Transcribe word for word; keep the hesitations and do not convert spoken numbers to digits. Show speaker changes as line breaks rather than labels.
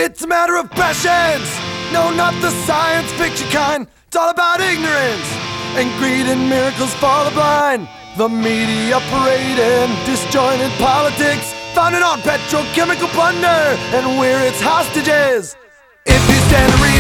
It's a matter of passions. No, not the science fiction kind. It's all about ignorance and greed and miracles for the blind. The media parading disjointed politics, founded on petrochemical plunder, and we're its hostages. If you stand to read